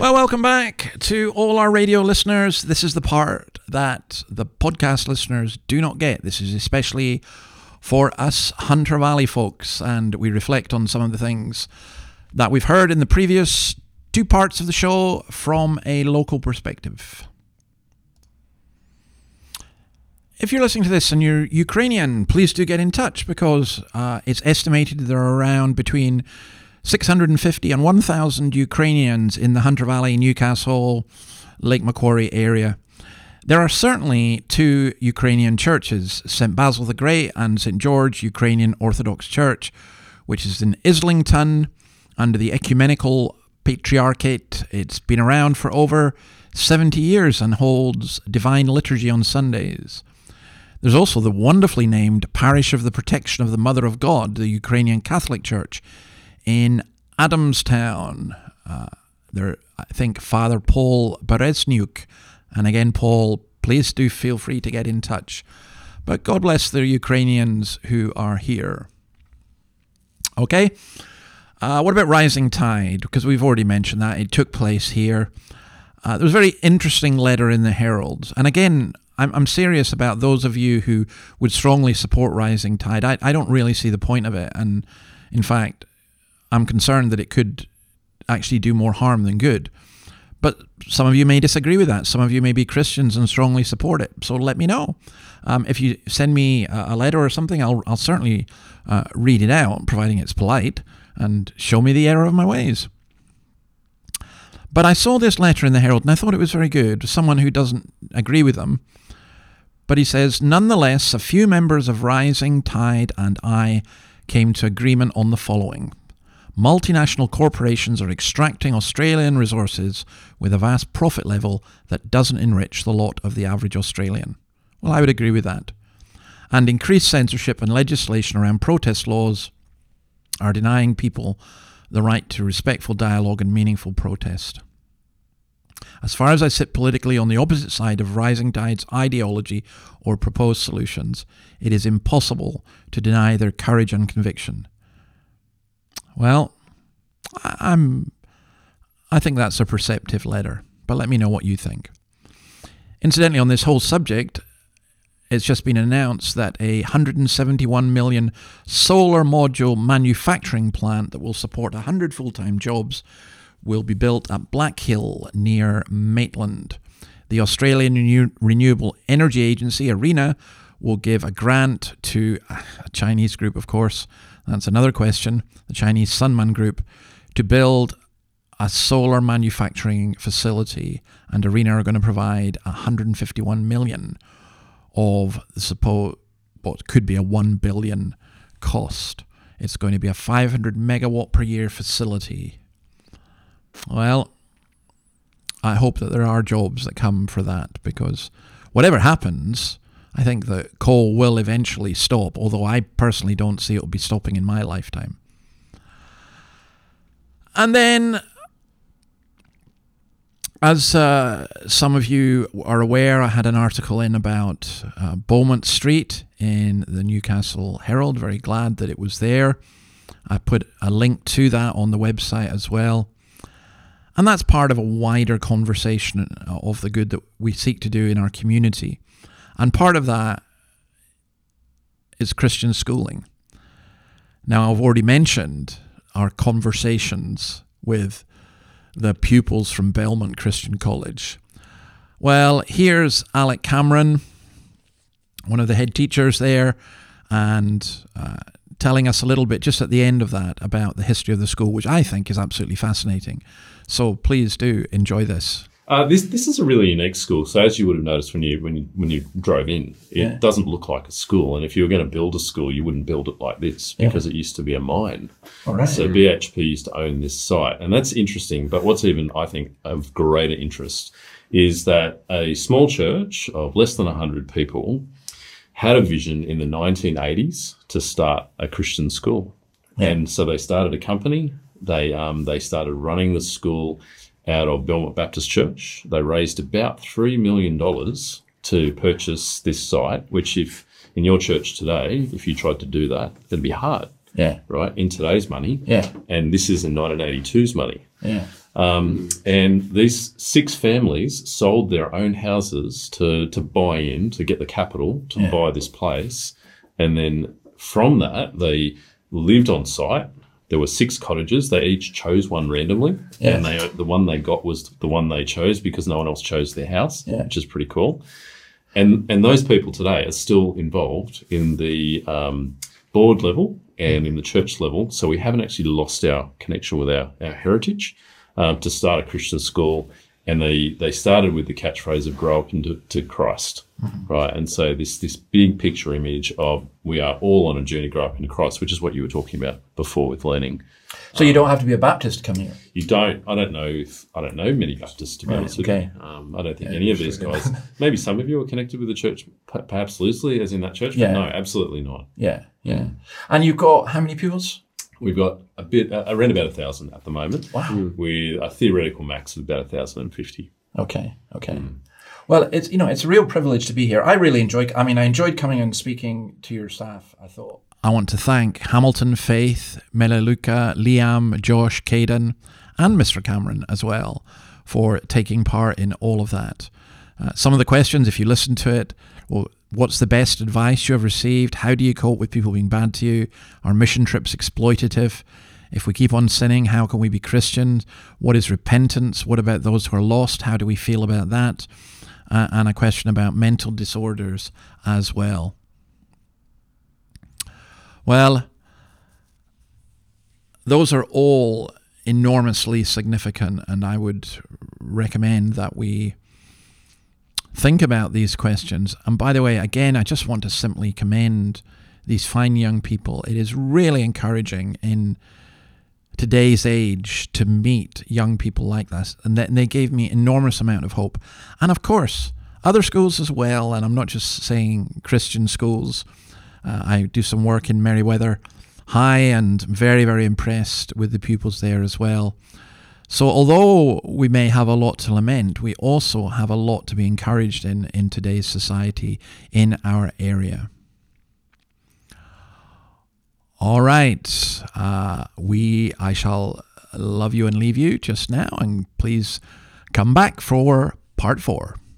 Well, welcome back to all our radio listeners. This is the part that the podcast listeners do not get. This is especially for us Hunter Valley folks, and we reflect on some of the things that we've heard in the previous two parts of the show from a local perspective. If you're listening to this and you're Ukrainian, please do get in touch, because it's estimated there are around between 650 and 1,000 Ukrainians in the Hunter Valley, Newcastle, Lake Macquarie area. There are certainly two Ukrainian churches, St. Basil the Great and St. George Ukrainian Orthodox Church, which is in Islington under the Ecumenical Patriarchate. It's been around for over 70 years and holds divine liturgy on Sundays. There's also the wonderfully named Parish of the Protection of the Mother of God, the Ukrainian Catholic Church, in Adamstown. There, I think, Father Paul Bereznyuk. And again, Paul, please do feel free to get in touch. But God bless the Ukrainians who are here. Okay. What about Rising Tide? Because we've already mentioned that. It took place here. There was a very interesting letter in the Herald. And again, I'm serious about those of you who would strongly support Rising Tide. I don't really see the point of it. And in fact, I'm concerned that it could actually do more harm than good. But some of you may disagree with that. Some of you may be Christians and strongly support it. So let me know. If you send me a letter or something, I'll certainly read it out, providing it's polite, and show me the error of my ways. But I saw this letter in the Herald, and I thought it was very good. Someone who doesn't agree with them. But he says, nonetheless, a few members of Rising Tide and I came to agreement on the following. Multinational corporations are extracting Australian resources with a vast profit level that doesn't enrich the lot of the average Australian. Well, I would agree with that. And increased censorship and legislation around protest laws are denying people the right to respectful dialogue and meaningful protest. As far as I sit politically on the opposite side of Rising Tide's ideology or proposed solutions, it is impossible to deny their courage and conviction. Well, I think that's a perceptive letter, but let me know what you think. Incidentally, on this whole subject, it's just been announced that a 171 million solar module manufacturing plant that will support 100 full-time jobs will be built at Black Hill near Maitland. The Australian Renewable Energy Agency, ARENA, will give a grant to a Chinese group, of course. That's another question. The Chinese Sunman Group, to build a solar manufacturing facility, and ARENA are going to provide 151 million of what could be a 1 billion cost. It's going to be a 500 megawatt per year facility. Well, I hope that there are jobs that come for that, because whatever happens, I think that coal will eventually stop, although I personally don't see it will be stopping in my lifetime. And then, as some of you are aware, I had an article in about Beaumont Street in the Newcastle Herald. Very glad that it was there. I put a link to that on the website as well. And that's part of a wider conversation of the good that we seek to do in our community. And part of that is Christian schooling. Now, I've already mentioned our conversations with the pupils from Belmont Christian College. Well, here's Alec Cameron, one of the head teachers there, and telling us a little bit just at the end of that about the history of the school, which I think is absolutely fascinating. So please do enjoy this. This is a really unique school. So as you would have noticed when you drove in, it doesn't look like a school. And if you were going to build a school, you wouldn't build it like this because it used to be a mine. All right. So BHP used to own this site, and that's interesting. But what's even, I think, of greater interest is that a small church of less than 100 people had a vision in the 1980s to start a Christian school. Yeah. And so they started a company. They started running the school out of Belmont Baptist Church. They raised about $3 million to purchase this site, which if in your church today, if you tried to do that, it'd be hard. Yeah. Right? In today's money. Yeah. And this is in 1982's money. Yeah. And these 6 families sold their own houses to buy in, to get the capital to buy this place. And then from that, they lived on site. There were 6 cottages. They each chose one randomly. And the one they got was the one they chose because no one else chose their house, which is pretty cool. And those people today are still involved in the board level and in the church level. So we haven't actually lost our connection with our heritage. To start a Christian school, and they started with the catchphrase of grow up into Christ, right? And so this big picture image of we are all on a journey to grow up into Christ, which is what you were talking about before with learning. So you don't have to be a Baptist to come here? You don't. I don't know many Baptists, to be honest with you. I don't think any of these guys, maybe some of you are connected with the church, perhaps loosely, as in that church, but no, absolutely not. Yeah. And you've got how many pupils? We've got around about 1,000 at the moment. Wow. With a theoretical max of about 1,050. Okay. Well, it's a real privilege to be here. I enjoyed coming and speaking to your staff, I thought. I want to thank Hamilton, Faith, Melaleuca, Liam, Josh, Caden, and Mr. Cameron as well for taking part in all of that. Some of the questions, if you listen to it, well, what's the best advice you have received? How do you cope with people being bad to you? Are mission trips exploitative? If we keep on sinning, how can we be Christians? What is repentance? What about those who are lost? How do we feel about that? And a question about mental disorders as well. Well, those are all enormously significant, and I would recommend that we think about these questions. And by the way, again, I just want to simply commend these fine young people. It is really encouraging in today's age to meet young people like this. And they gave me enormous amount of hope. And of course, other schools as well. And I'm not just saying Christian schools. I do some work in Meriwether High and very, very impressed with the pupils there as well. So although we may have a lot to lament, we also have a lot to be encouraged in today's society in our area. All right. I shall love you and leave you just now, and please come back for part 4.